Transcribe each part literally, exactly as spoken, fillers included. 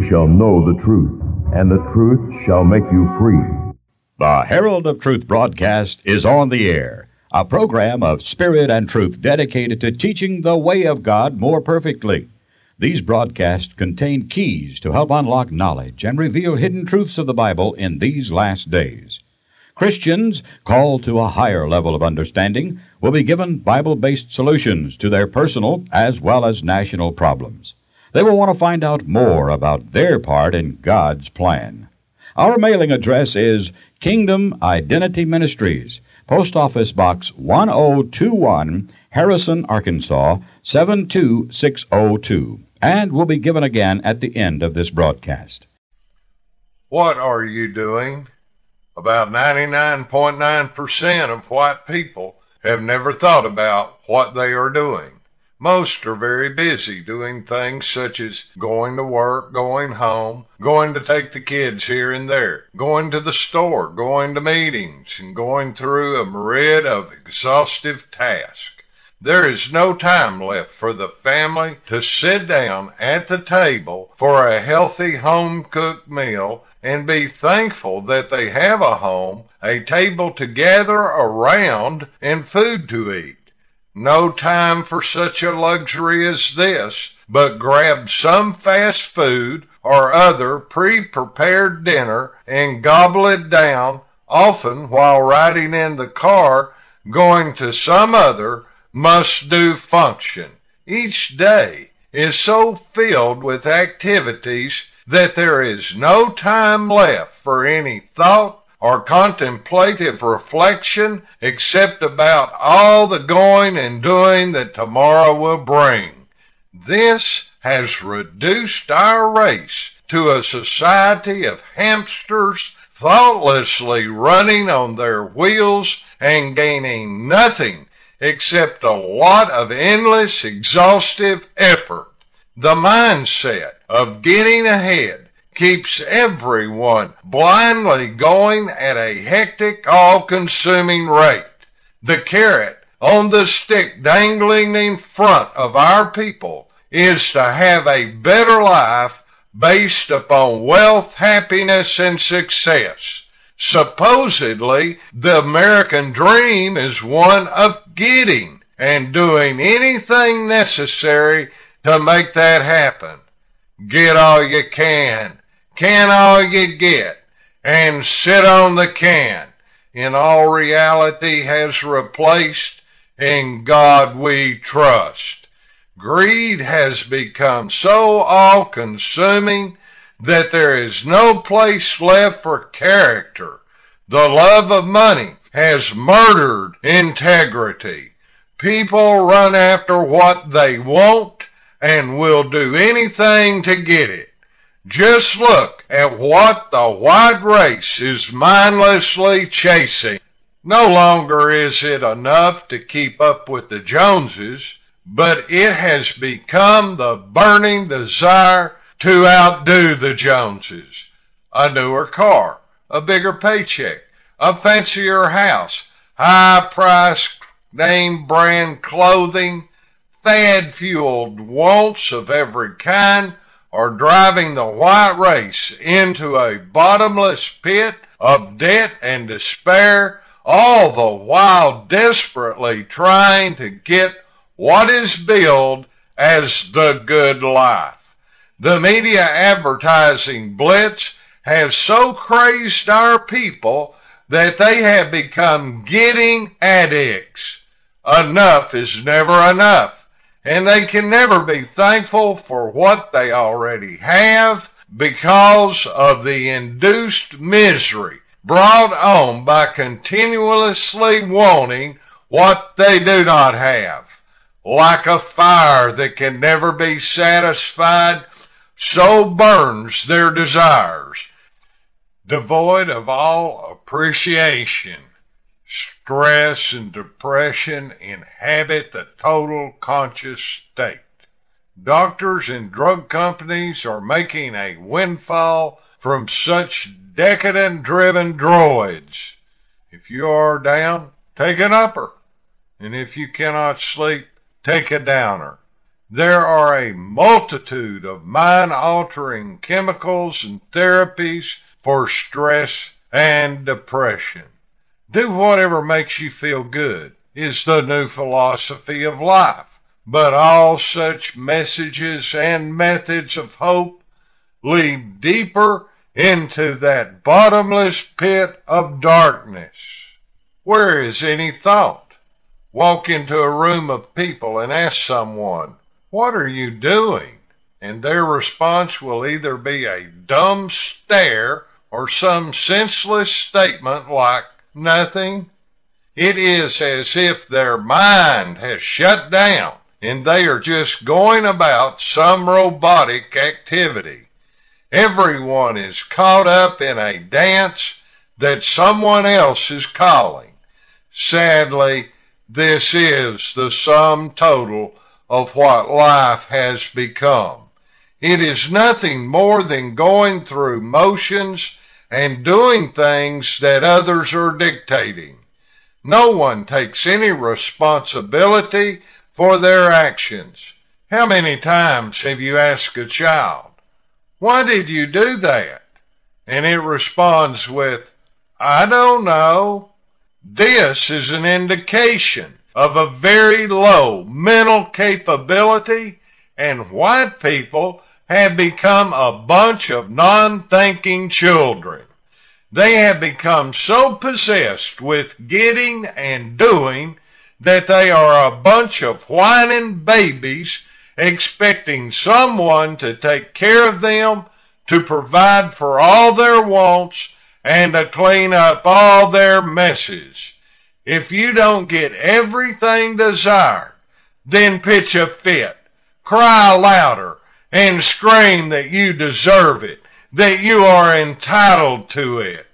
ye shall know the truth, and the truth shall make you free. The Herald of Truth broadcast is on the air, a program of spirit and truth dedicated to teaching the way of God more perfectly. These broadcasts contain keys to help unlock knowledge and reveal hidden truths of the Bible in these last days. Christians called to a higher level of understanding will be given Bible-based solutions to their personal as well as national problems. They will want to find out more about their part in God's plan. Our mailing address is Kingdom Identity Ministries, Post Office Box one oh two one, Harrison, Arkansas, seven two six oh two, and will be given again at the end of this broadcast. What are you doing? About ninety-nine point nine percent of white people have never thought about what they are doing. Most are very busy doing things such as going to work, going home, going to take the kids here and there, going to the store, going to meetings, and going through a myriad of exhaustive tasks. There is no time left for the family to sit down at the table for a healthy home-cooked meal and be thankful that they have a home, a table to gather around, and food to eat. No time for such a luxury as this, but grab some fast food or other pre-prepared dinner and gobble it down, often while riding in the car going to some other must-do function. Each day is so filled with activities that there is no time left for any thought or contemplative reflection except about all the going and doing that tomorrow will bring. This has reduced our race to a society of hamsters thoughtlessly running on their wheels and gaining nothing except a lot of endless, exhaustive effort. The mindset of getting ahead keeps everyone blindly going at a hectic, all-consuming rate. The carrot on the stick dangling in front of our people is to have a better life based upon wealth, happiness, and success. Supposedly, the American dream is one of getting and doing anything necessary to make that happen. Get all you can, can all you get, and sit on the can. In all reality has replaced In God We Trust. Greed has become so all-consuming that there is no place left for character. The love of money has murdered integrity. People run after what they want and will do anything to get it. Just look at what the white race is mindlessly chasing. No longer is it enough to keep up with the Joneses, but it has become the burning desire to outdo the Joneses. A newer car, a bigger paycheck, a fancier house, high-priced name brand clothing, fad-fueled wants of every kind are driving the white race into a bottomless pit of debt and despair, all the while desperately trying to get what is billed as the good life. The media advertising blitz has so crazed our people that they have become getting addicts. Enough is never enough, and they can never be thankful for what they already have because of the induced misery brought on by continuously wanting what they do not have. Like a fire that can never be satisfied, so burns their desires. Devoid of all appreciation, stress and depression inhabit the total conscious state. Doctors and drug companies are making a windfall from such decadent-driven droids. If you are down, take an upper. And if you cannot sleep, take a downer. There are a multitude of mind-altering chemicals and therapies for stress and depression. Do whatever makes you feel good is the new philosophy of life. But all such messages and methods of hope lead deeper into that bottomless pit of darkness. Where is any thought? Walk into a room of people and ask someone, "What are you doing?" And their response will either be a dumb stare or some senseless statement like, "Nothing." It is as if their mind has shut down and they are just going about some robotic activity. Everyone is caught up in a dance that someone else is calling. Sadly, this is the sum total of what life has become. It is nothing more than going through motions and doing things that others are dictating. No one takes any responsibility for their actions. How many times have you asked a child, "Why did you do that?" And it responds with, "I don't know." This is an indication of a very low mental capability, and white people have become a bunch of non-thinking children. They have become so possessed with getting and doing that they are a bunch of whining babies expecting someone to take care of them, to provide for all their wants, and to clean up all their messes. If you don't get everything desired, then pitch a fit, cry louder, and scream that you deserve it, that you are entitled to it.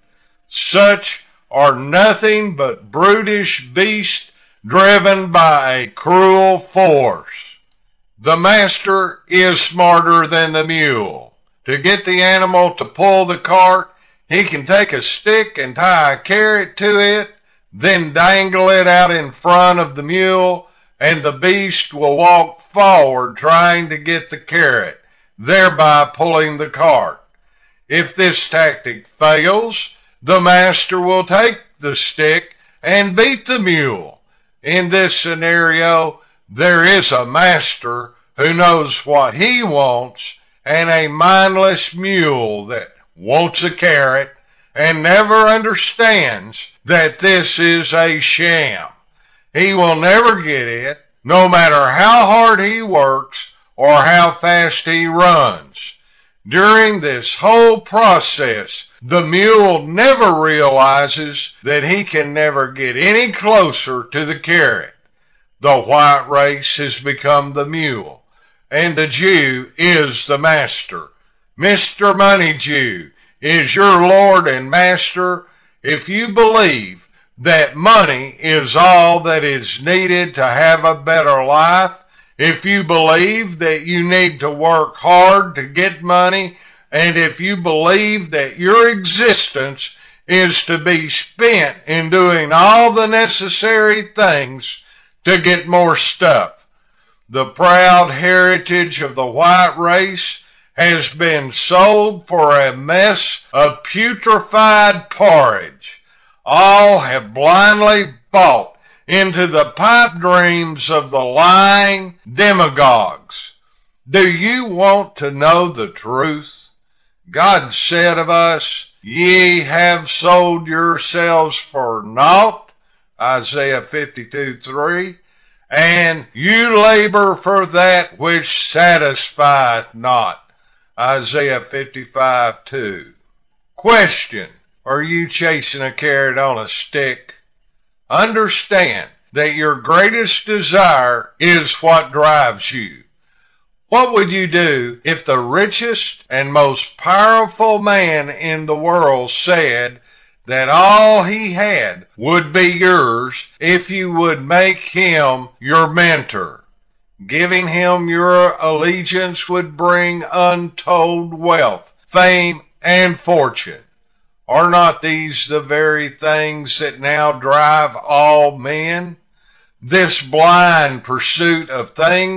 Such are nothing but brutish beasts driven by a cruel force. The master is smarter than the mule. To get the animal to pull the cart, he can take a stick and tie a carrot to it, then dangle it out in front of the mule, and the beast will walk forward trying to get the carrot, thereby pulling the cart. If this tactic fails, the master will take the stick and beat the mule. In this scenario, there is a master who knows what he wants and a mindless mule that wants a carrot and never understands that this is a sham. He will never get it, no matter how hard he works or how fast he runs. During this whole process, the mule never realizes that he can never get any closer to the carrot. The white race has become the mule, and the Jew is the master. Mister Money Jew is your Lord and Master if you believe that money is all that is needed to have a better life, if you believe that you need to work hard to get money, and if you believe that your existence is to be spent in doing all the necessary things to get more stuff. The proud heritage of the white race has been sold for a mess of putrefied porridge. All have blindly bought into the pipe dreams of the lying demagogues. Do you want to know the truth? God said of us, "Ye have sold yourselves for naught," Isaiah fifty-two three, "and you labor for that which satisfieth not," Isaiah fifty-five two. Question: are you chasing a carrot on a stick? Understand that your greatest desire is what drives you. What would you do if the richest and most powerful man in the world said that all he had would be yours if you would make him your mentor? Giving him your allegiance would bring untold wealth, fame, and fortune. Are not these the very things that now drive all men? This blind pursuit of things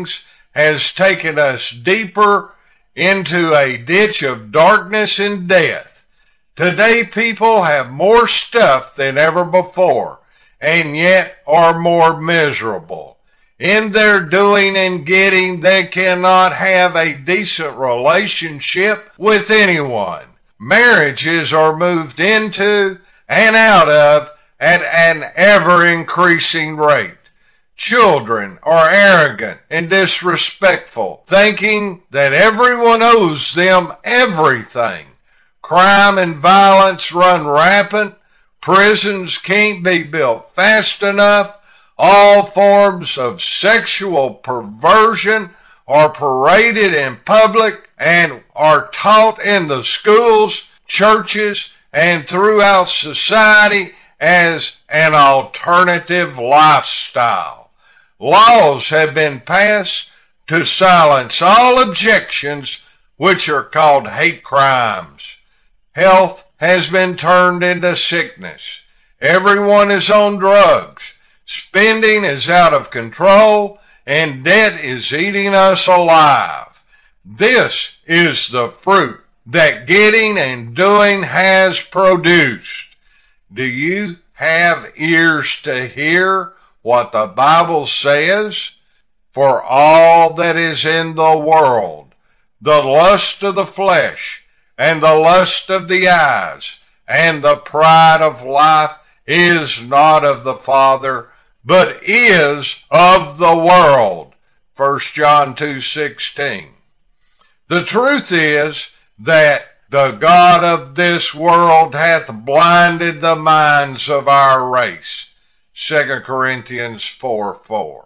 has taken us deeper into a ditch of darkness and death. Today people have more stuff than ever before, and yet are more miserable. In their doing and getting, they cannot have a decent relationship with anyone. Marriages are moved into and out of at an ever-increasing rate. Children are arrogant and disrespectful, thinking that everyone owes them everything. Crime and violence run rampant. Prisons can't be built fast enough. All forms of sexual perversion are paraded in public and are taught in the schools, churches, and throughout society as an alternative lifestyle. Laws have been passed to silence all objections, which are called hate crimes. Health has been turned into sickness. Everyone is on drugs. Spending is out of control, and debt is eating us alive. This is the fruit that getting and doing has produced. Do you have ears to hear what the Bible says? For all that is in the world, the lust of the flesh, and the lust of the eyes, and the pride of life is not of the Father, but is of the world. First John two sixteen. The truth is that the God of this world hath blinded the minds of our race. Second Corinthians four four.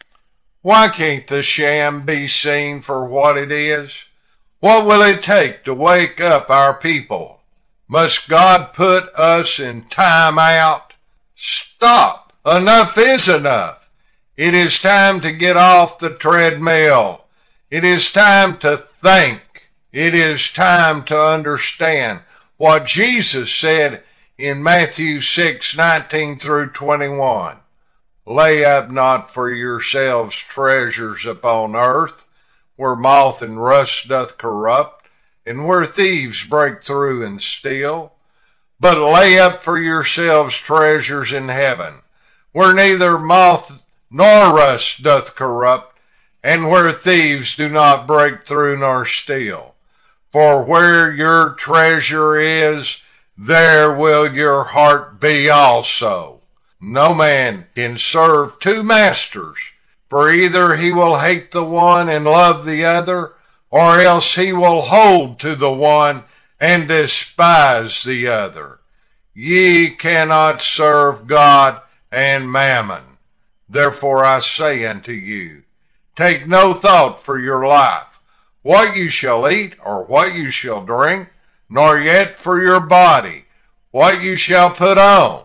Why can't the sham be seen for what it is? What will it take to wake up our people? Must God put us in time out? Stop! Enough is enough. It is time to get off the treadmill. It is time to think. It is time to understand what Jesus said in Matthew six nineteen through twenty-one. Lay up not for yourselves treasures upon earth, where moth and rust doth corrupt, and where thieves break through and steal. But lay up for yourselves treasures in heaven, where neither moth nor rust doth corrupt, and where thieves do not break through nor steal. For where your treasure is, there will your heart be also. No man can serve two masters, for either he will hate the one and love the other, or else he will hold to the one and despise the other. Ye cannot serve God and mammon. Therefore I say unto you, take no thought for your life, what you shall eat or what you shall drink, nor yet for your body, what you shall put on.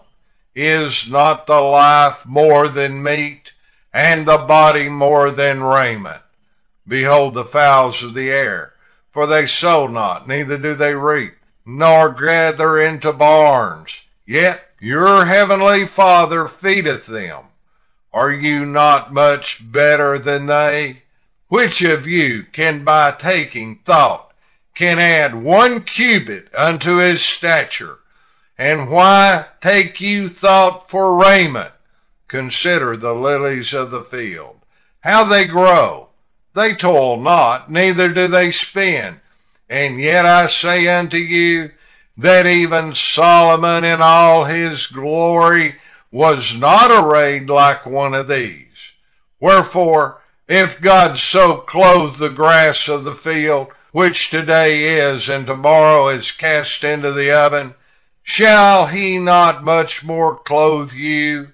Is not the life more than meat, and the body more than raiment? Behold the fowls of the air, for they sow not, neither do they reap, nor gather into barns, yet your heavenly Father feedeth them. Are you not much better than they? Which of you can by taking thought can add one cubit unto his stature? And why take you thought for raiment? Consider the lilies of the field, how they grow. They toil not, neither do they spin. And yet I say unto you, that even Solomon in all his glory was not arrayed like one of these. Wherefore, if God so clothe the grass of the field, which today is and tomorrow is cast into the oven, shall he not much more clothe you,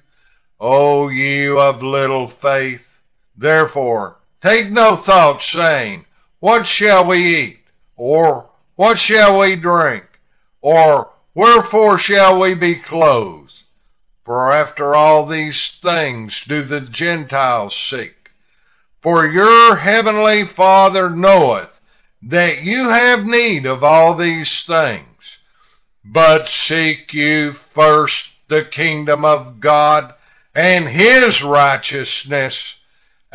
O you of little faith? Therefore, take no thought, saying, what shall we eat? Or what shall we drink? Or wherefore shall we be clothed? For after all these things do the Gentiles seek. For your heavenly Father knoweth that you have need of all these things. But seek you first the kingdom of God and his righteousness,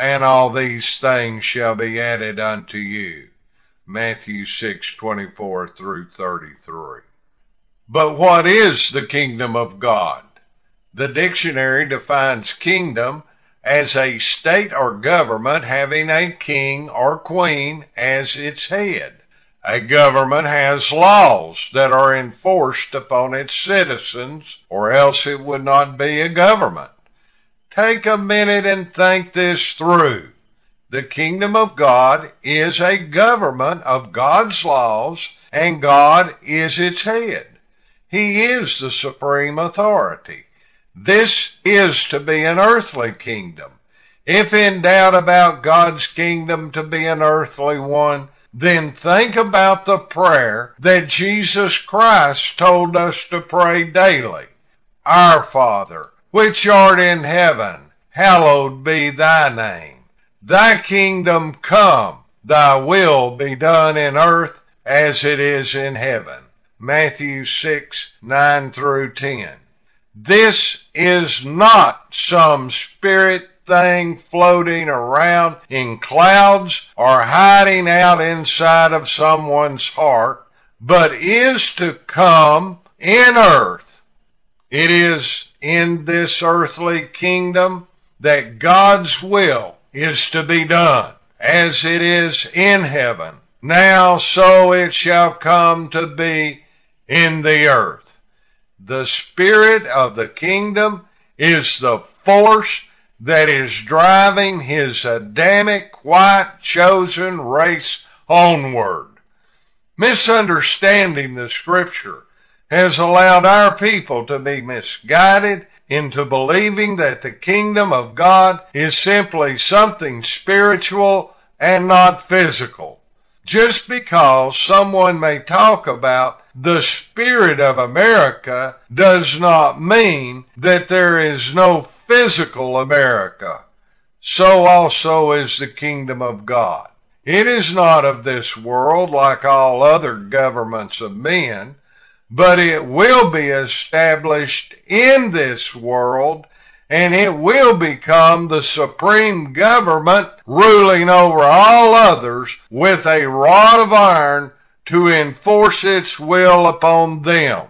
and all these things shall be added unto you. Matthew six twenty-four through thirty-three. But what is the kingdom of God? The dictionary defines kingdom as a state or government having a king or queen as its head. A government has laws that are enforced upon its citizens, or else it would not be a government. Take a minute and think this through. The kingdom of God is a government of God's laws, and God is its head. He is the supreme authority. This is to be an earthly kingdom. If in doubt about God's kingdom to be an earthly one, then think about the prayer that Jesus Christ told us to pray daily. Our Father, which art in heaven, hallowed be thy name. Thy kingdom come, thy will be done in earth as it is in heaven. Matthew six, nine through ten. This is not some spirit thing floating around in clouds or hiding out inside of someone's heart, but is to come in earth. It is in this earthly kingdom that God's will is to be done, as it is in heaven. Now so it shall come to be in the earth. The spirit of the kingdom is the force that is driving his Adamic white chosen race onward. Misunderstanding the scripture has allowed our people to be misguided into believing that the kingdom of God is simply something spiritual and not physical. Just because someone may talk about the spirit of America does not mean that there is no physical America. So also is the kingdom of God. It is not of this world like all other governments of men, but it will be established in this world, and it will become the supreme government ruling over all others with a rod of iron to enforce its will upon them.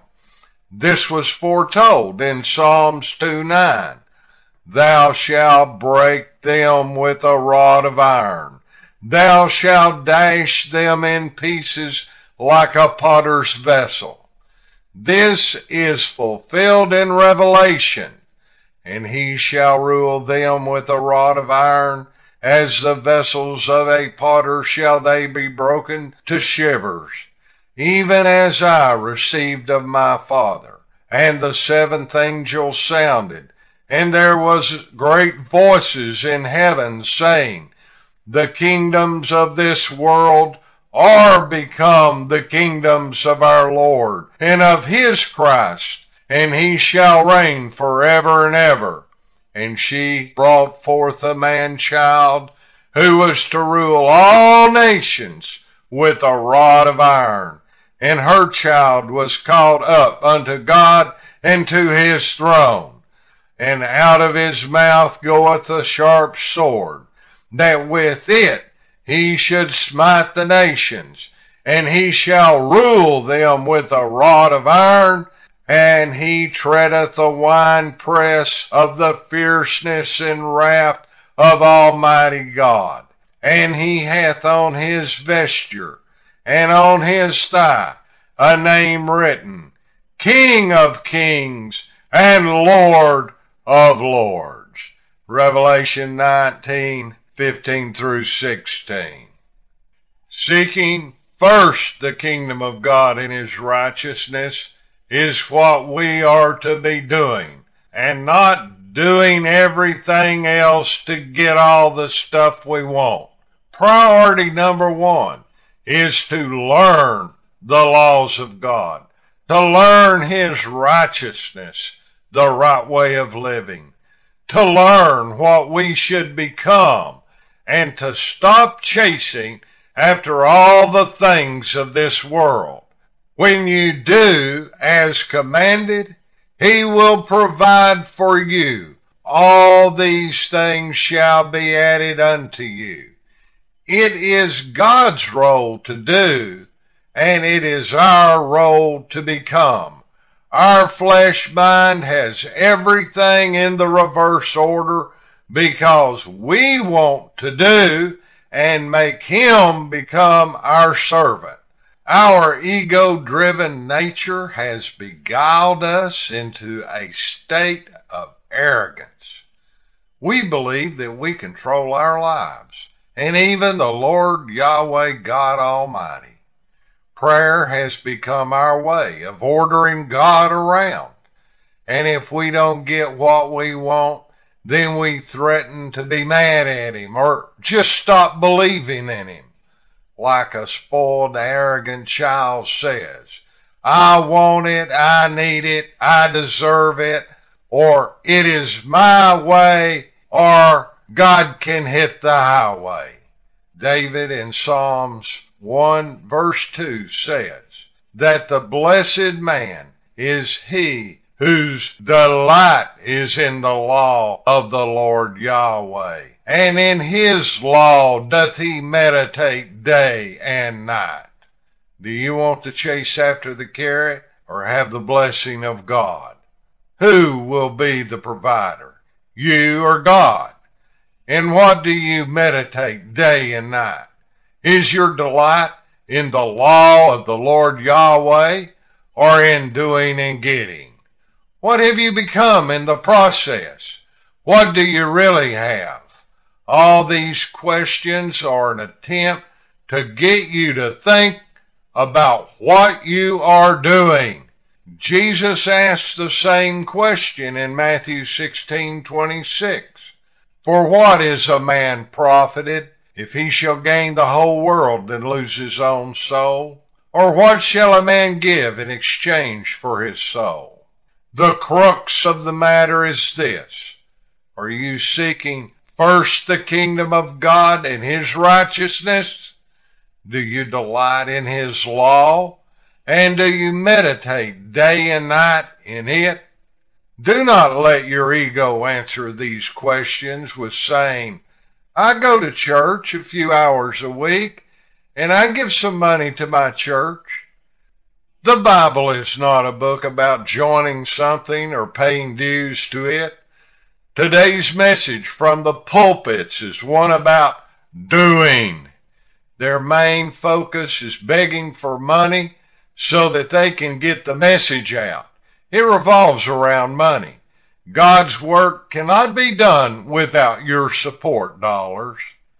This was foretold in Psalms two nine. Thou shalt break them with a rod of iron. Thou shalt dash them in pieces like a potter's vessel. This is fulfilled in Revelation. And he shall rule them with a rod of iron, as the vessels of a potter shall they be broken to shivers, even as I received of my Father. And the seventh angel sounded, and there was great voices in heaven saying, The kingdoms of this world are become the kingdoms of our Lord and of his Christ, and he shall reign forever and ever. And she brought forth a man-child who was to rule all nations with a rod of iron. And her child was caught up unto God and to his throne. And out of his mouth goeth a sharp sword, that with it he should smite the nations. And he shall rule them with a rod of iron, and he treadeth the winepress of the fierceness and wrath of Almighty God. And he hath on his vesture and on his thigh a name written, King of Kings and Lord of Lords. Revelation nineteen, fifteen through sixteen. Seeking first the kingdom of God and his righteousness is what we are to be doing, and not doing everything else to get all the stuff we want. Priority number one is to learn the laws of God, to learn his righteousness, the right way of living, to learn what we should become, and to stop chasing after all the things of this world. When you do as commanded, he will provide for you all these things shall be added unto you. It is God's role to do, and it is our role to become. Our flesh mind has everything in the reverse order because we want to do and make him become our servant. Our ego-driven nature has beguiled us into a state of arrogance. We believe that we control our lives, and even the Lord Yahweh God Almighty. Prayer has become our way of ordering God around. And if we don't get what we want, then we threaten to be mad at him or just stop believing in him. Like a spoiled, arrogant child says, I want it, I need it, I deserve it, or it is my way, or God can hit the highway. David in Psalms one verse two says that the blessed man is he whose delight is in the law of the Lord Yahweh, and in his law doth he meditate day and night. Do you want to chase after the carrot or have the blessing of God? Who will be the provider, you or God? And what do you meditate day and night? Is your delight in the law of the Lord Yahweh or in doing and getting? What have you become in the process? What do you really have? All these questions are an attempt to get you to think about what you are doing. Jesus asked the same question in Matthew sixteen twenty-six. For what is a man profited if he shall gain the whole world and lose his own soul? Or what shall a man give in exchange for his soul? The crux of the matter is this. Are you seeking first the kingdom of God and his righteousness? Do you delight in his law? And do you meditate day and night in it? Do not let your ego answer these questions with saying, I go to church a few hours a week, and I give some money to my church. The Bible is not a book about joining something or paying dues to it. Today's message from the pulpits is one about doing. Their main focus is begging for money so that they can get the message out. It revolves around money. God's work cannot be done without your support dollars.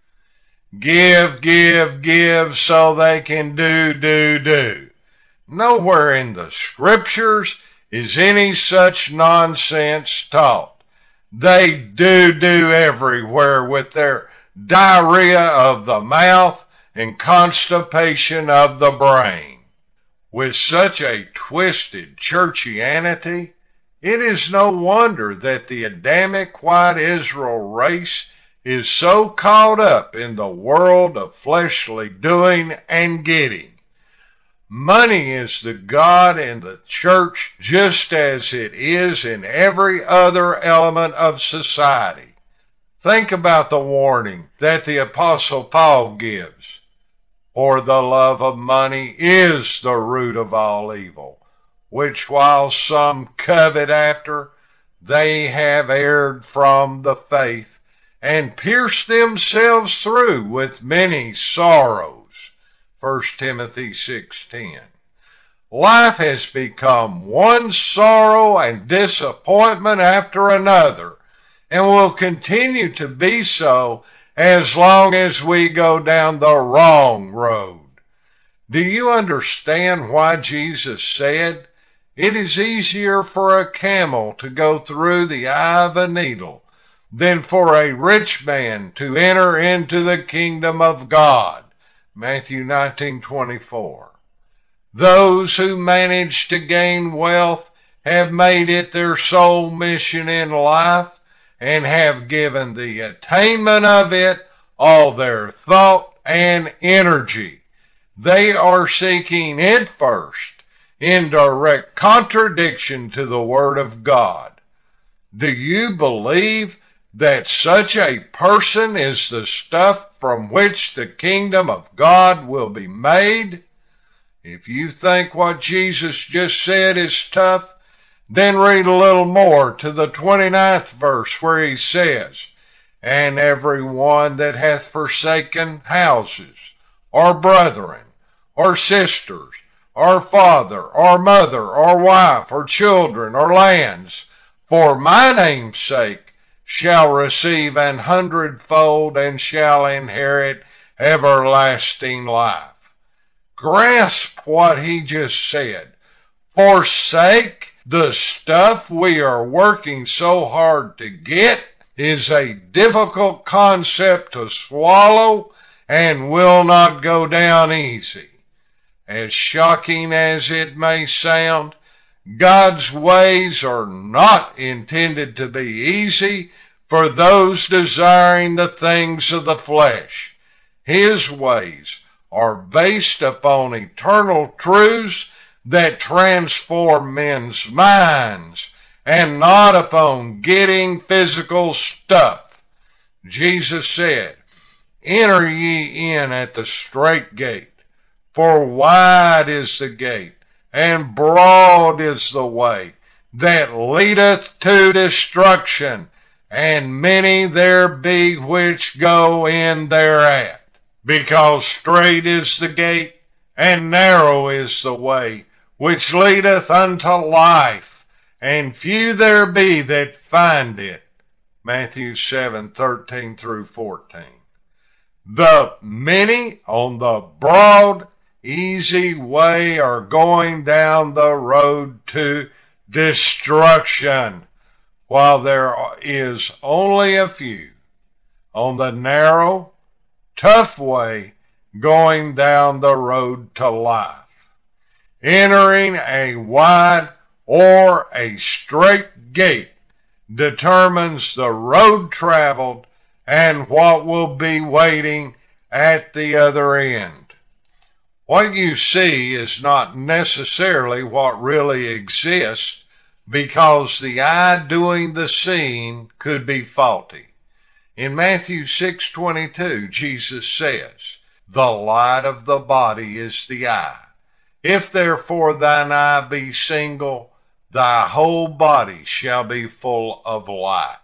Give, give, give so they can do, do, do. Nowhere in the scriptures is any such nonsense taught. They do, do everywhere with their diarrhea of the mouth and constipation of the brain. With such a twisted churchianity, it is no wonder that the Adamic white Israel race is so caught up in the world of fleshly doing and getting. Money is the God in the church just as it is in every other element of society. Think about the warning that the Apostle Paul gives. For the love of money is the root of all evil, which while some covet after, they have erred from the faith and pierced themselves through with many sorrows. First Timothy six ten. Life has become one sorrow and disappointment after another, and will continue to be so as long as we go down the wrong road. Do you understand why Jesus said, it is easier for a camel to go through the eye of a needle than for a rich man to enter into the kingdom of God? Matthew nineteen twenty-four. Those who manage to gain wealth have made it their sole mission in life and have given the attainment of it all their thought and energy. They are seeking it first, in direct contradiction to the Word of God. Do you believe that such a person is the stuff from which the kingdom of God will be made? If you think what Jesus just said is tough, then read a little more to the twenty-ninth verse where he says, "And every one that hath forsaken houses, or brethren, or sisters, or father, or mother, or wife, or children, or lands, for my name's sake, shall receive an hundredfold and shall inherit everlasting life." Grasp what he just said. Forsake the stuff we are working so hard to get is a difficult concept to swallow and will not go down easy. As shocking as it may sound, God's ways are not intended to be easy for those desiring the things of the flesh. His ways are based upon eternal truths that transform men's minds and not upon getting physical stuff. Jesus said, "Enter ye in at the strait gate, for wide is the gate, and broad is the way that leadeth to destruction, and many there be which go in thereat. Because strait is the gate, and narrow is the way which leadeth unto life, and few there be that find it." Matthew seven, thirteen through fourteen. The many on the broad, easy way are going down the road to destruction, while there is only a few on the narrow, tough way going down the road to life. Entering a wide or a straight gate determines the road traveled and what will be waiting at the other end. What you see is not necessarily what really exists, because the eye doing the seeing could be faulty. In Matthew six twenty-two, Jesus says, "The light of the body is the eye. If therefore thine eye be single, thy whole body shall be full of light."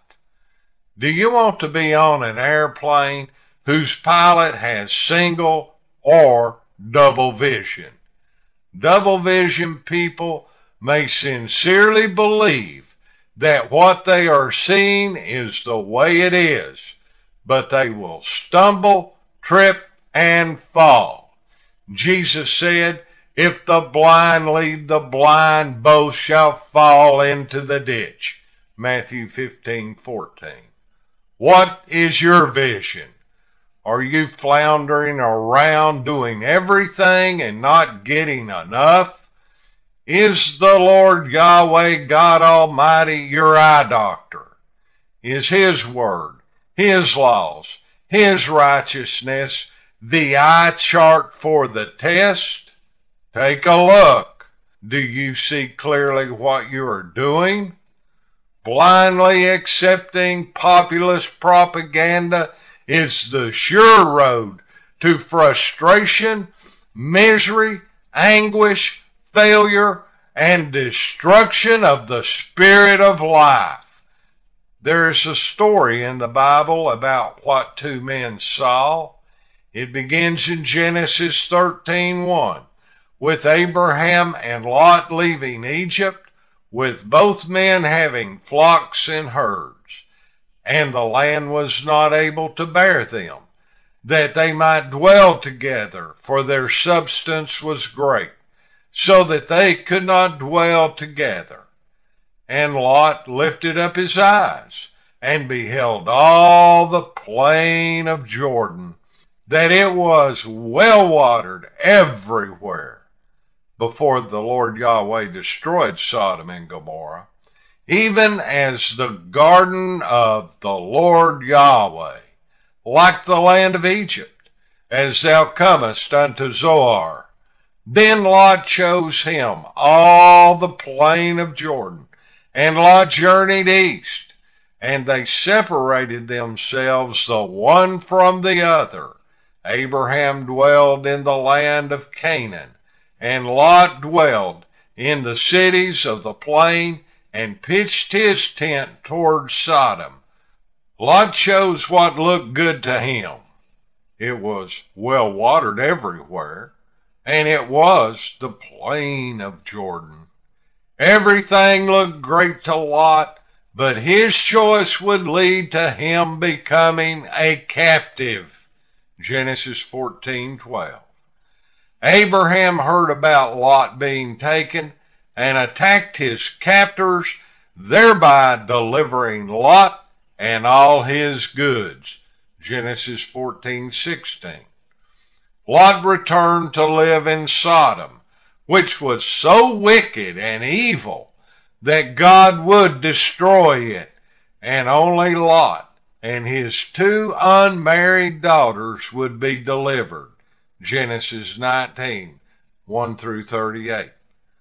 Do you want to be on an airplane whose pilot has single or double vision? Double vision people may sincerely believe that what they are seeing is the way it is, but they will stumble, trip, and fall. Jesus said, "If the blind lead the blind, both shall fall into the ditch." Matthew fifteen, fourteen. What is your vision? Are you floundering around doing everything and not getting enough? Is the Lord Yahweh God Almighty your eye doctor? Is His word, His laws, His righteousness the eye chart for the test? Take a look. Do you see clearly what you are doing? Blindly accepting populist propaganda is the sure road to frustration, misery, anguish, failure, and destruction of the spirit of life. There is a story in the Bible about what two men saw. It begins in Genesis thirteen one, with Abraham and Lot leaving Egypt, with both men having flocks and herds, and the land was not able to bear them, that they might dwell together, for their substance was great, so that they could not dwell together. And Lot lifted up his eyes, and beheld all the plain of Jordan, that it was well watered everywhere, before the Lord Yahweh destroyed Sodom and Gomorrah, even as the garden of the Lord Yahweh, like the land of Egypt, as thou comest unto Zoar. Then Lot chose him all the plain of Jordan, and Lot journeyed east, and they separated themselves the one from the other. Abraham dwelled in the land of Canaan, and Lot dwelled in the cities of the plain and pitched his tent toward Sodom. Lot chose what looked good to him. It was well watered everywhere, and it was the plain of Jordan. Everything looked great to Lot, but his choice would lead to him becoming a captive. Genesis fourteen twelve. Abraham heard about Lot being taken and attacked his captors, thereby delivering Lot and all his goods. Genesis fourteen sixteen. Lot returned to live in Sodom, which was so wicked and evil that God would destroy it, and only Lot and his two unmarried daughters would be delivered. Genesis nineteen one through thirty-eight.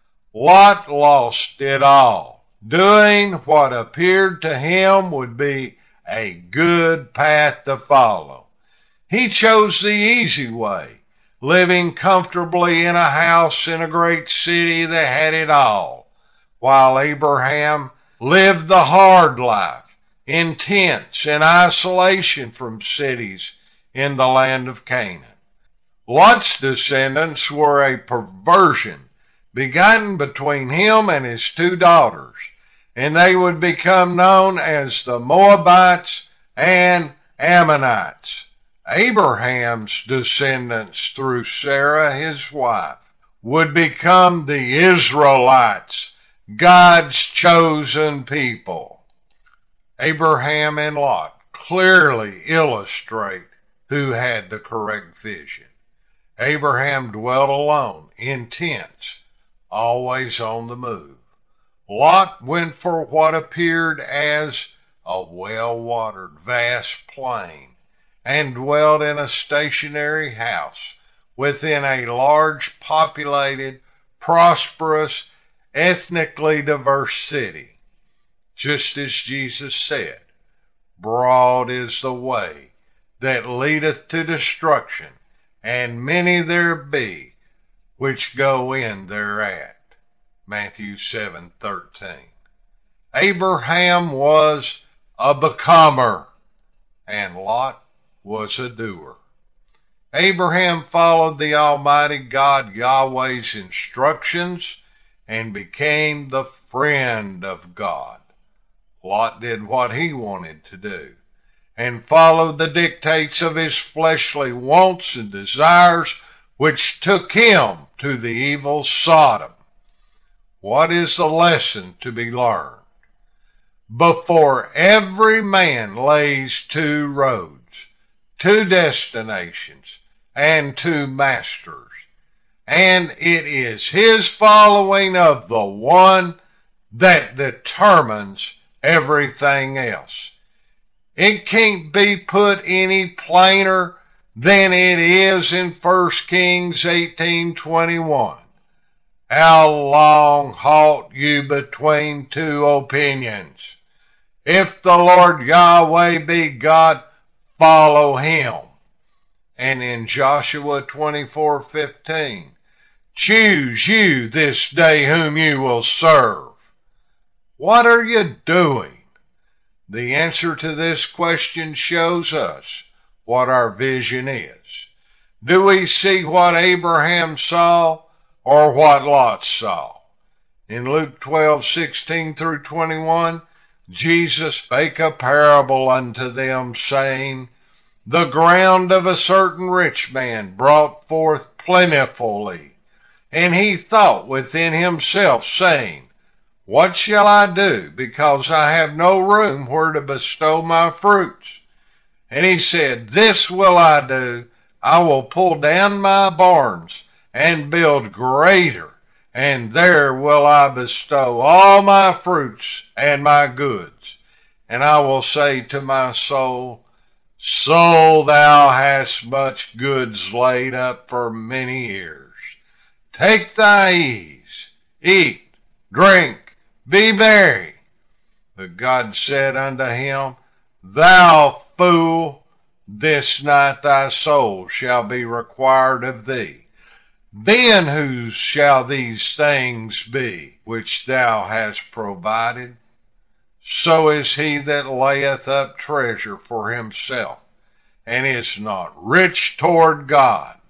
Lot lost it all, doing what appeared to him would be a good path to follow. He chose the easy way, living comfortably in a house in a great city that had it all, while Abraham lived the hard life, in tents in isolation from cities in the land of Canaan. Lot's descendants were a perversion begotten between him and his two daughters, and they would become known as the Moabites and Ammonites. Abraham's descendants through Sarah, his wife, would become the Israelites, God's chosen people. Abraham and Lot clearly illustrate who had the correct vision. Abraham dwelt alone in tents, always on the move. Lot went for what appeared as a well-watered, vast plain, and dwelt in a stationary house within a large, populated, prosperous, ethnically diverse city. Just as Jesus said, broad is the way that leadeth to destruction, and many there be which go in thereat. Matthew seven thirteen. Abraham was a becomer, and Lot was a doer. Abraham followed the Almighty God Yahweh's instructions and became the friend of God. Lot did what he wanted to do and followed the dictates of his fleshly wants and desires, which took him to the evil Sodom. What is the lesson to be learned? Before every man lays two roads, two destinations, and two masters, and it is his following of the one that determines everything else. It can't be put any plainer than it is in First Kings eighteen twenty-one. How long halt you between two opinions? If the Lord Yahweh be God, follow him. And in Joshua twenty-four fifteen, choose you this day whom you will serve. What are you doing? The answer to this question shows us what our vision is. Do we see what Abraham saw or what Lot saw? In Luke twelve sixteen through twenty-one, Jesus spake a parable unto them, saying, The ground of a certain rich man brought forth plentifully, and he thought within himself, saying, What shall I do, because I have no room where to bestow my fruits? And he said, This will I do, I will pull down my barns and build greater, and there will I bestow all my fruits and my goods. And I will say to my soul, Soul, thou hast much goods laid up for many years. Take thy ease, eat, drink, be merry. But God said unto him, Thou fool, this night thy soul shall be required of thee. Then whose shall these things be which thou hast provided? So is he that layeth up treasure for himself, and is not rich toward God.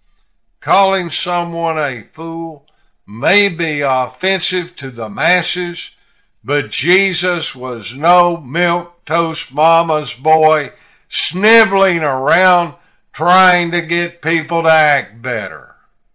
Calling someone a fool may be offensive to the masses, but Jesus was no milquetoast mama's boy sniveling around trying to get people to act better.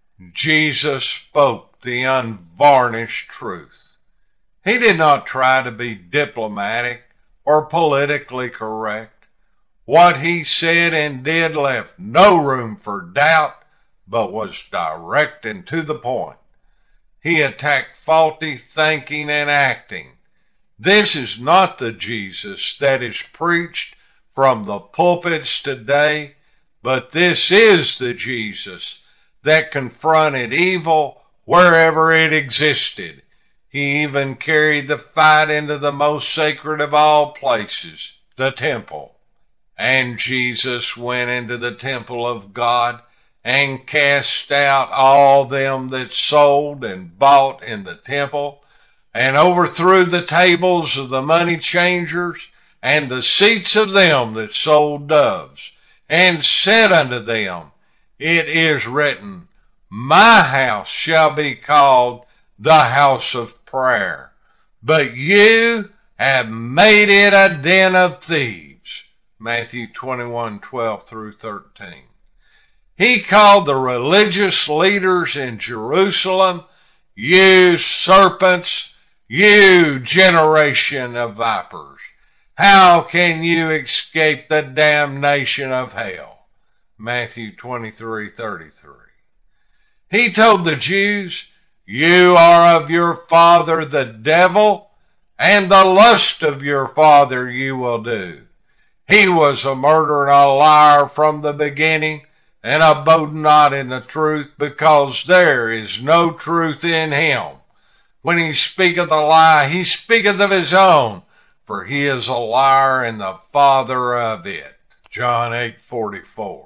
Jesus spoke the unvarnished truth. He did not try to be diplomatic or politically correct. What he said and did left no room for doubt, but was direct and to the point. He attacked faulty thinking and acting. This is not the Jesus that is preached from the pulpits today, but this is the Jesus that confronted evil wherever it existed. He even carried the fight into the most sacred of all places, the temple. And Jesus went into the temple of God and cast out all them that sold and bought in the temple, and overthrew the tables of the money changers and the seats of them that sold doves, and said unto them, It is written, My house shall be called the house of prayer, but you have made it a den of thieves. Matthew twenty-one, twelve through thirteen. He called the religious leaders in Jerusalem, You serpents, you generation of vipers. How can you escape the damnation of hell? Matthew twenty-three, thirty-three. He told the Jews, You are of your father the devil, and the lust of your father you will do. He was a murderer and a liar from the beginning, and abode not in the truth, because there is no truth in him. When he speaketh a lie, he speaketh of his own, for he is a liar and the father of it. John eight, forty-four.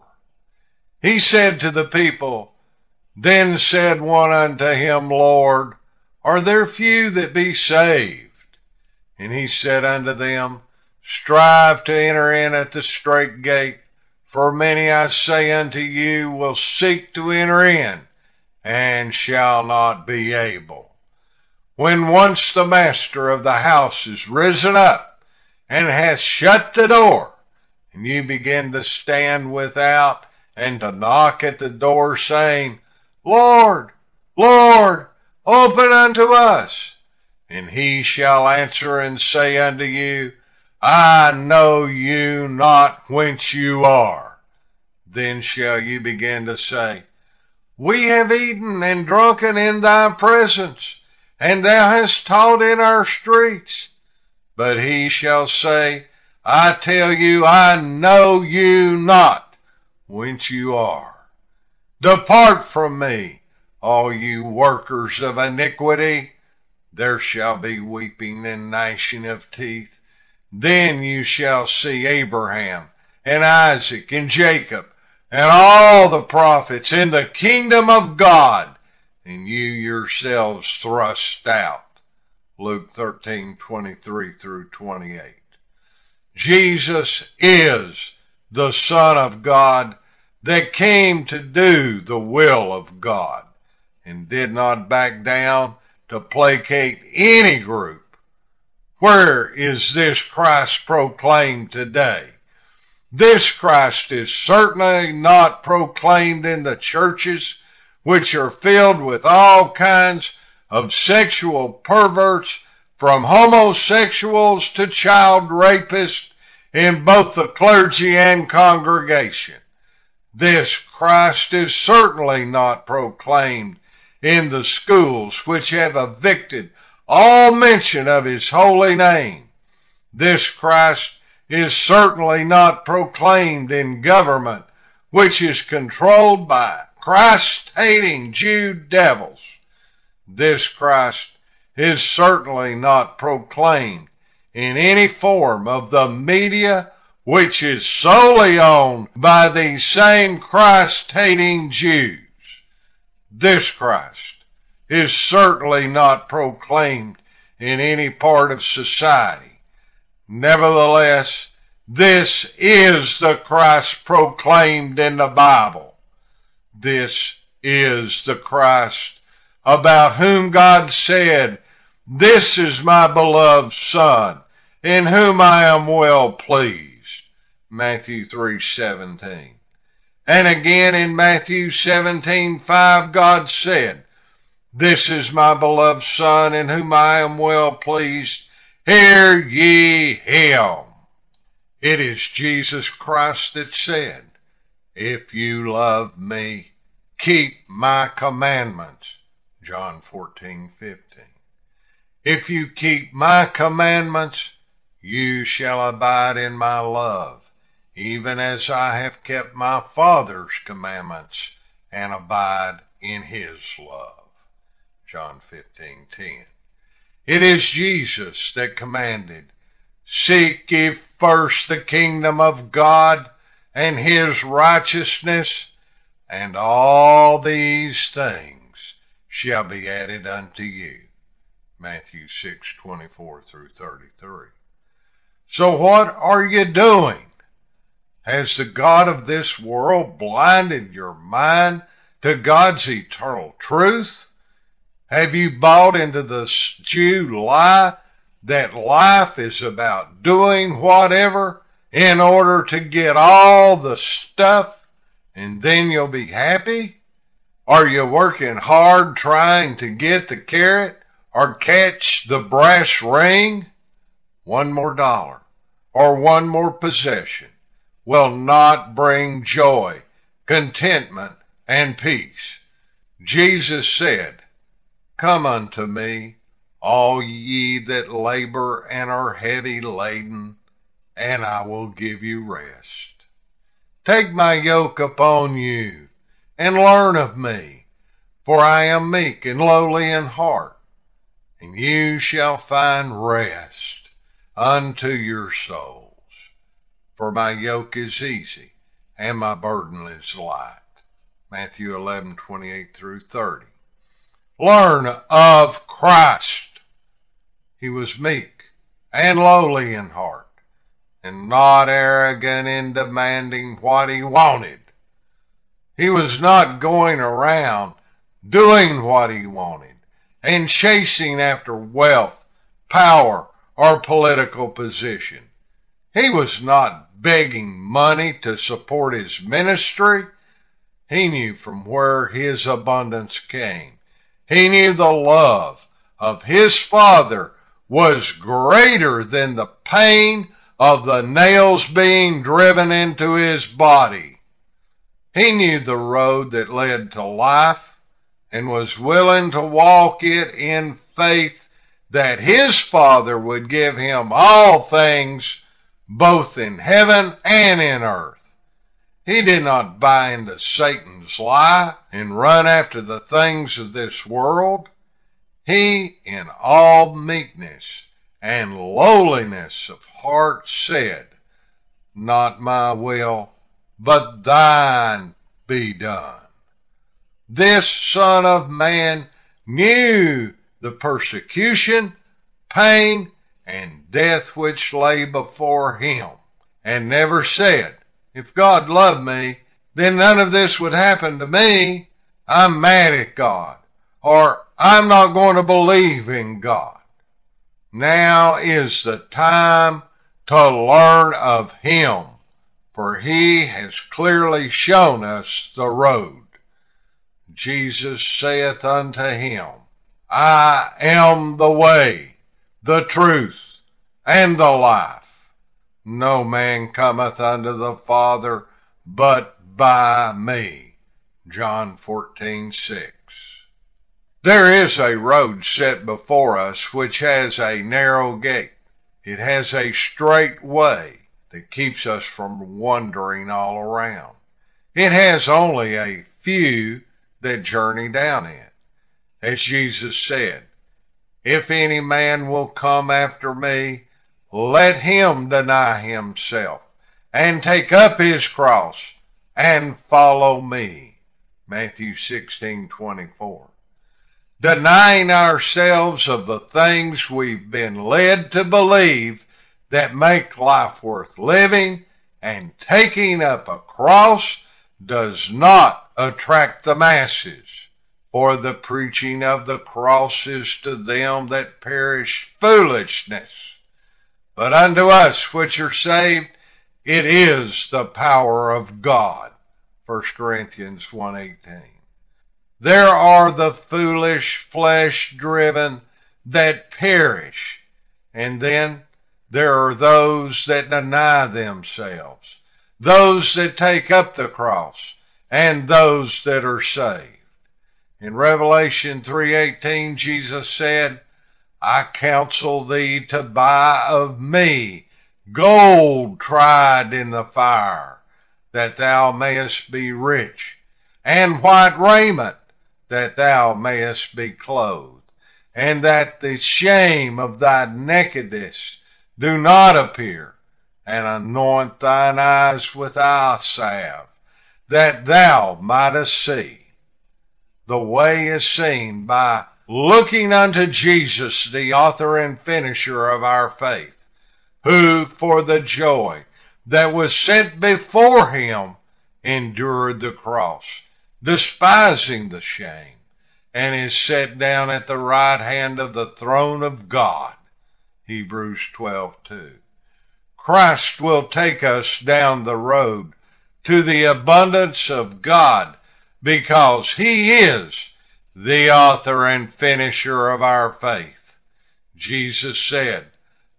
He said to the people, Then said one unto him, Lord, are there few that be saved? And he said unto them, Strive to enter in at the strait gate, for many, I say unto you, will seek to enter in, and shall not be able. When once the master of the house is risen up, and hath shut the door, and you begin to stand without, and to knock at the door, saying, Lord, Lord, open unto us. And he shall answer and say unto you, I know you not whence you are. Then shall you begin to say, We have eaten and drunken in thy presence, and thou hast taught in our streets. But he shall say, I tell you, I know you not whence you are. Depart from me, all you workers of iniquity. There shall be weeping and gnashing of teeth. Then you shall see Abraham and Isaac and Jacob and all the prophets in the kingdom of God, and you yourselves thrust out. Luke thirteen, twenty-three through twenty-eight. Jesus is the Son of God that came to do the will of God and did not back down to placate any group. Where is this Christ proclaimed today? This Christ is certainly not proclaimed in the churches, which are filled with all kinds of sexual perverts, from homosexuals to child rapists, in both the clergy and congregation. This Christ is certainly not proclaimed in the schools which have evicted all mention of his holy name. This Christ is certainly not proclaimed in government, which is controlled by Christ-hating Jew devils. This Christ is certainly not proclaimed in any form of the media which is solely owned by these same Christ-hating Jews. This Christ is certainly not proclaimed in any part of society. Nevertheless, this is the Christ proclaimed in the Bible. This is the Christ about whom God said, "This is my beloved Son, in whom I am well pleased." Matthew three seventeen. And again in Matthew seventeen five, God said, "This is my beloved Son, in whom I am well pleased. Hear ye him." It is Jesus Christ that said, "If you love me, keep my commandments." John fourteen fifteen. If you keep my commandments, you shall abide in my love, even as I have kept my Father's commandments and abide in his love. John fifteen ten. It is Jesus that commanded, "Seek ye first the kingdom of God and his righteousness, and all these things shall be added unto you." Matthew six twenty-four through thirty-three. So what are you doing? Has the God of this world blinded your mind to God's eternal truth? Have you bought into the Jew lie that life is about doing whatever in order to get all the stuff and then you'll be happy? Are you working hard trying to get the carrot or catch the brass ring? One more dollar or one more possession will not bring joy, contentment, and peace. Jesus said, "Come unto me, all ye that labor and are heavy laden, and I will give you rest. Take my yoke upon you, and learn of me, for I am meek and lowly in heart, and you shall find rest unto your souls. For my yoke is easy, and my burden is light." Matthew eleven twenty-eight through thirty. Learn of Christ. He was meek and lowly in heart, and not arrogant in demanding what he wanted. He was not going around doing what he wanted and chasing after wealth, power, or political position. He was not begging money to support his ministry. He knew from where his abundance came. He knew the love of his Father was greater than the pain of the nails being driven into his body. He knew the road that led to life and was willing to walk it in faith that his Father would give him all things, both in heaven and in earth. He did not buy into Satan's lie and run after the things of this world. He, in all meekness and lowliness of heart, said, "Not my will, but thine be done." This Son of Man knew the persecution, pain, and death which lay before him, and never said, "If God loved me, then none of this would happen to me. I'm mad at God," or "I'm not going to believe in God." Now is the time to learn of him, for he has clearly shown us the road. Jesus saith unto him, "I am the way, the truth, and the life. No man cometh unto the Father but by me." John fourteen six. There is a road set before us which has a narrow gate. It has a straight way that keeps us from wandering all around. It has only a few that journey down it. As Jesus said, "If any man will come after me, let him deny himself and take up his cross and follow me. Matthew sixteen twenty-four. Denying ourselves of the things we've been led to believe that make life worth living and taking up a cross does not attract the masses. For the preaching of the cross is to them that perish foolishness. But unto us which are saved, it is the power of God. First Corinthians one eighteen. There are the foolish, flesh-driven that perish, and then there are those that deny themselves, those that take up the cross, and those that are saved. In Revelation three eighteen, Jesus said, I counsel thee to buy of me gold tried in the fire, that thou mayest be rich, and white raiment, that thou mayest be clothed, and that the shame of thy nakedness do not appear, and anoint thine eyes with eye salve, that thou mightest see. The way is seen by looking unto Jesus, the author and finisher of our faith, who for the joy that was set before him endured the cross, despising the shame, and is set down at the right hand of the throne of God. Hebrews twelve two. Christ will take us down the road to the abundance of God because he is the author and finisher of our faith. Jesus said,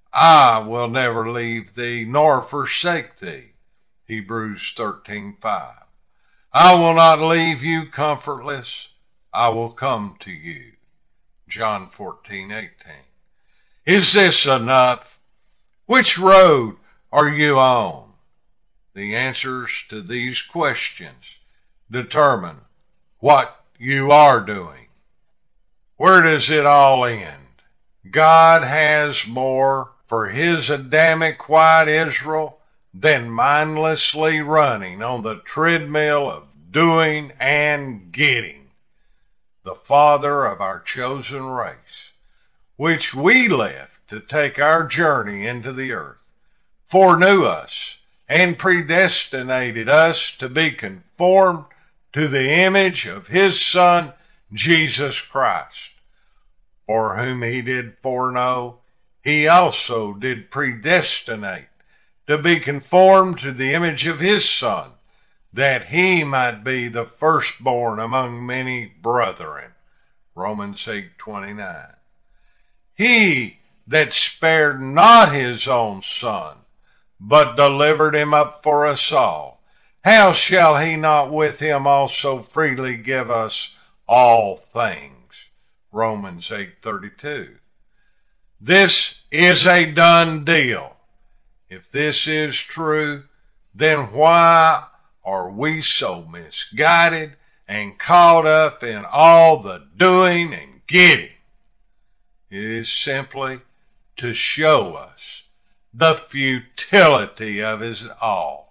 I will never leave thee nor forsake thee. Hebrews thirteen five. I will not leave you comfortless. I will come to you. John fourteen eighteen. Is this enough? Which road are you on? The answers to these questions determine what you are doing. Where does it all end? God has more for his Adamic white Israel than mindlessly running on the treadmill of doing and getting. The Father of our chosen race, which we left to take our journey into the earth, foreknew us and predestinated us to be conformed to the image of his Son, Jesus Christ. For whom he did foreknow, he also did predestinate to be conformed to the image of his Son, that he might be the firstborn among many brethren. Romans eight twenty-nine. He that spared not his own Son, but delivered him up for us all, how shall he not with him also freely give us all things? Romans eight thirty-two. This is a done deal. If this is true, then why are we so misguided and caught up in all the doing and getting? It is simply to show us the futility of it all.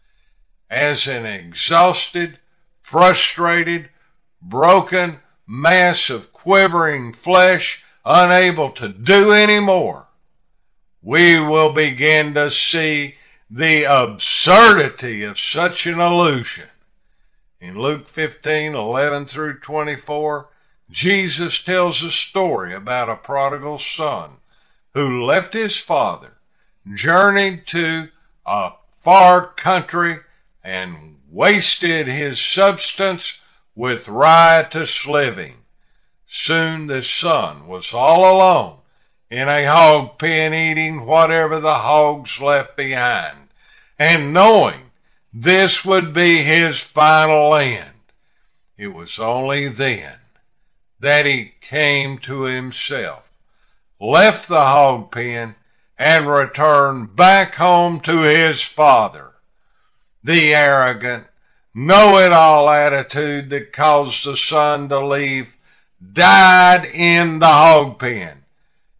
As an exhausted, frustrated, broken mass of quivering flesh, unable to do any more, we will begin to see the absurdity of such an illusion. In Luke fifteen eleven through twenty-four, Jesus tells a story about a prodigal son who left his father, journeyed to a far country, and wasted his substance with riotous living. Soon the son was all alone in a hog pen, eating whatever the hogs left behind, and knowing this would be his final end. It was only then that he came to himself, left the hog pen, and returned back home to his father. The arrogant, know-it-all attitude that caused the son to leave died in the hog pen.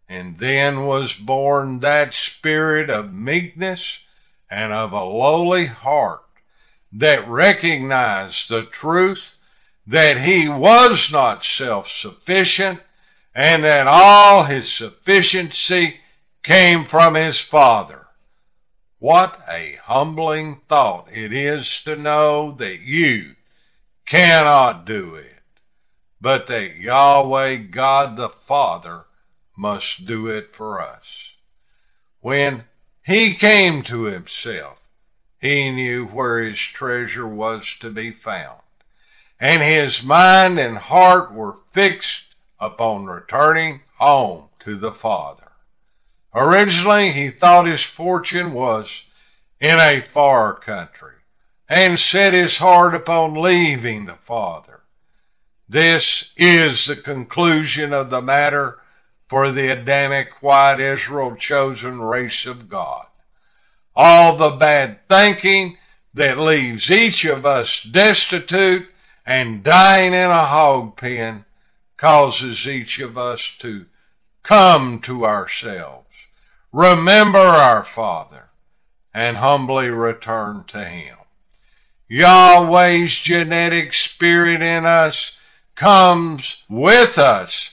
And then was born that spirit of meekness and of a lowly heart that recognized the truth that he was not self-sufficient and that all his sufficiency came from his Father. What a humbling thought it is to know that you cannot do it, but that Yahweh God the Father must do it for us. When he came to himself, he knew where his treasure was to be found, and his mind and heart were fixed upon returning home to the Father. Originally, he thought his fortune was in a far country, and set his heart upon leaving the Father. This is the conclusion of the matter for the Adamic white Israel chosen race of God. All the bad thinking that leaves each of us destitute and dying in a hog pen causes each of us to come to ourselves, remember our Father, and humbly return to him. Yahweh's genetic spirit in us comes with us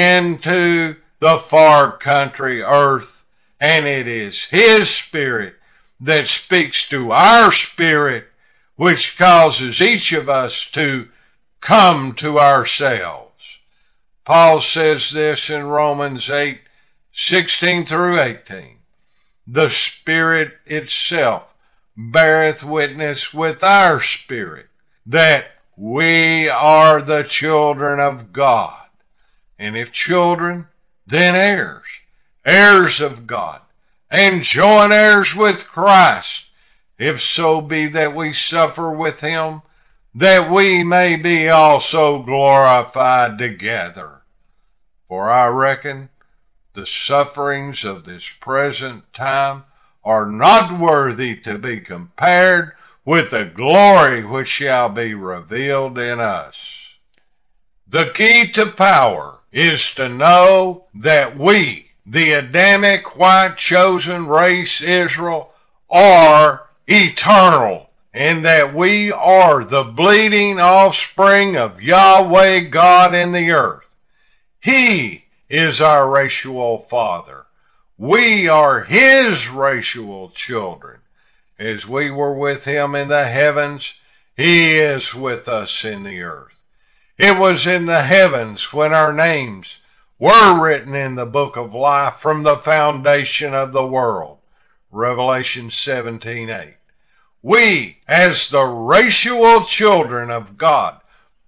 into the far country earth, and it is his spirit that speaks to our spirit, which causes each of us to come to ourselves. Paul says this in Romans eight, sixteen through eighteen. The Spirit itself beareth witness with our spirit that we are the children of God. And if children, then heirs, heirs of God, and joint heirs with Christ, if so be that we suffer with him, that we may be also glorified together. For I reckon the sufferings of this present time are not worthy to be compared with the glory which shall be revealed in us. The key to power is to know that we, the Adamic white chosen race Israel, are eternal, and that we are the bleeding offspring of Yahweh God in the earth. He is our racial father. We are his racial children. As we were with him in the heavens, he is with us in the earth. It was in the heavens when our names were written in the book of life from the foundation of the world. Revelation seventeen eight. We, as the racial children of God,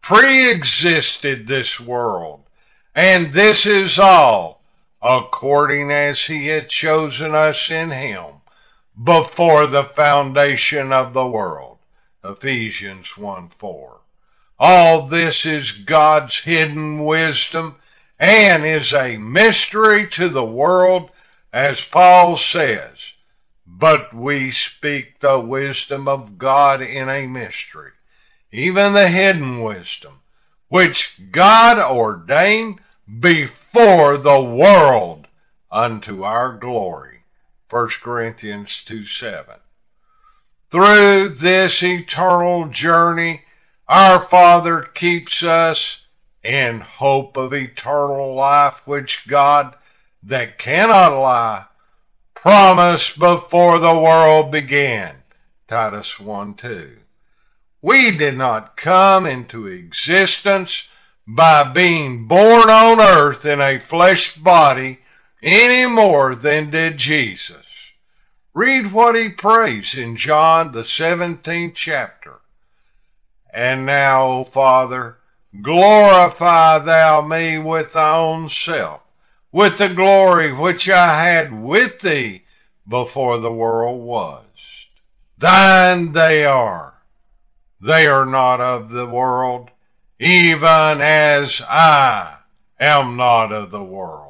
pre-existed this world, and this is all according as he had chosen us in him before the foundation of the world. Ephesians one four. All this is God's hidden wisdom and is a mystery to the world, as Paul says, but we speak the wisdom of God in a mystery, even the hidden wisdom, which God ordained before the world unto our glory. First Corinthians two seven. Through this eternal journey, our Father keeps us in hope of eternal life, which God, that cannot lie, promised before the world began. Titus one two. We did not come into existence by being born on earth in a flesh body any more than did Jesus. Read what he prays in John the seventeenth chapter. And now, O Father, glorify thou me with thy own self, with the glory which I had with thee before the world was. Thine they are. They are not of the world, even as I am not of the world.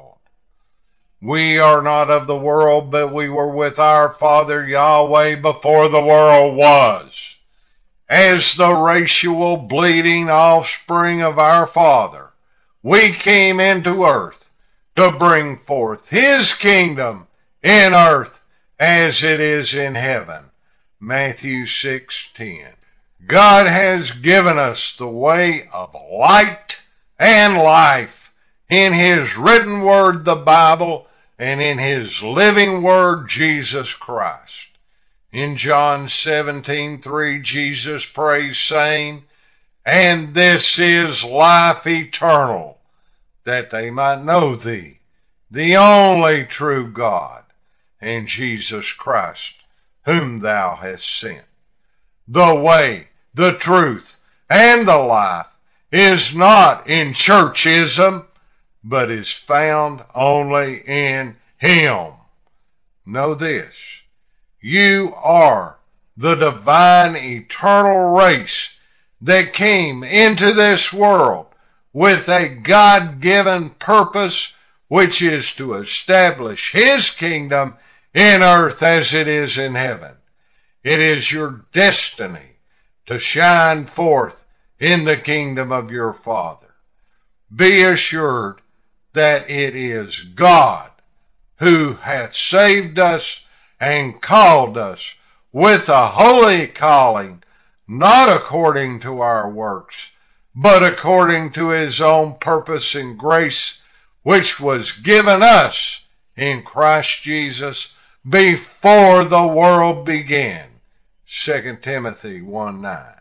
We are not of the world, but we were with our Father Yahweh before the world was. As the racial bleeding offspring of our Father, we came into earth to bring forth his kingdom in earth as it is in heaven. Matthew six ten. God has given us the way of light and life in his written word, the Bible, and in his living word, Jesus Christ. In John seventeen three, Jesus prays, saying, "And this is life eternal, that they might know thee, the only true God, and Jesus Christ, whom thou hast sent." The way, the truth, and the life is not in churchism, but is found only in him. Know this, you are the divine eternal race that came into this world with a God-given purpose, which is to establish his kingdom in earth as it is in heaven. It is your destiny to shine forth in the kingdom of your Father. Be assured that it is God who hath saved us and called us with a holy calling, not according to our works, but according to his own purpose and grace, which was given us in Christ Jesus before the world began. Second Timothy one nine.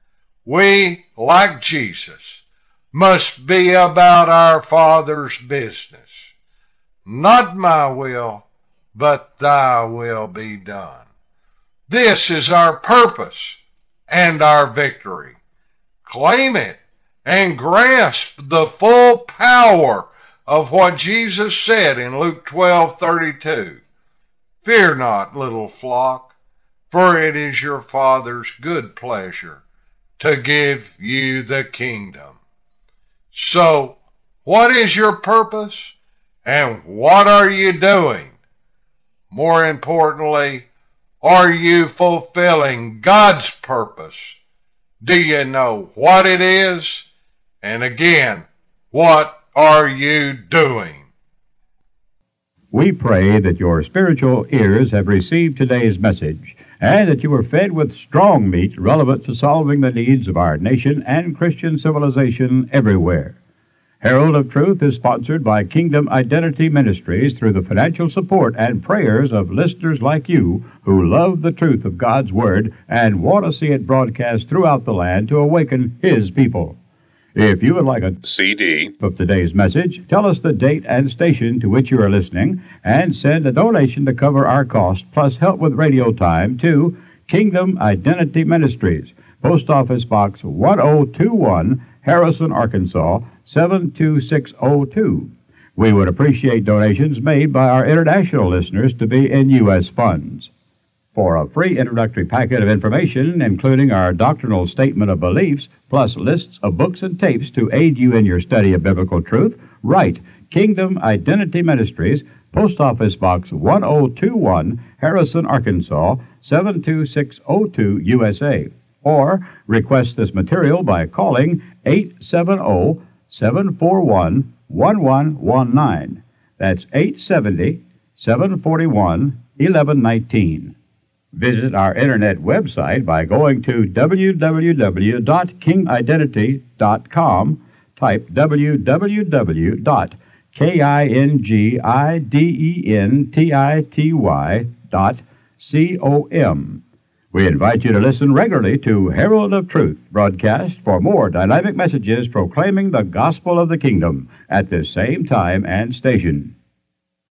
We, like Jesus, must be about our Father's business. Not my will, but thy will be done. This is our purpose and our victory. Claim it and grasp the full power of what Jesus said in Luke twelve thirty-two. Fear not, little flock, for it is your Father's good pleasure to give you the kingdom. So, what is your purpose and what are you doing? More importantly, are you fulfilling God's purpose? Do you know what it is? And again, what are you doing? We pray that your spiritual ears have received today's message and that you were fed with strong meat relevant to solving the needs of our nation and Christian civilization everywhere. Herald of Truth is sponsored by Kingdom Identity Ministries through the financial support and prayers of listeners like you who love the truth of God's Word and want to see it broadcast throughout the land to awaken His people. If you would like a C D of today's message, tell us the date and station to which you are listening, and send a donation to cover our cost, plus help with radio time, to Kingdom Identity Ministries, Post Office Box one oh two one, Harrison, Arkansas, seven two six oh two. We would appreciate donations made by our international listeners to be in U S funds. For a free introductory packet of information, including our doctrinal statement of beliefs, plus lists of books and tapes to aid you in your study of biblical truth, write Kingdom Identity Ministries, Post Office Box one oh two one, Harrison, Arkansas, seven two six oh two, U S A. Or request this material by calling eight seven zero, seven four one, one one one nine. That's eight seven zero, seven four one, one one one nine. Visit our internet website by going to w w w dot king identity dot com. Type w w w dot king identity dot com. We invite you to listen regularly to Herald of Truth broadcast for more dynamic messages proclaiming the gospel of the kingdom at this same time and station.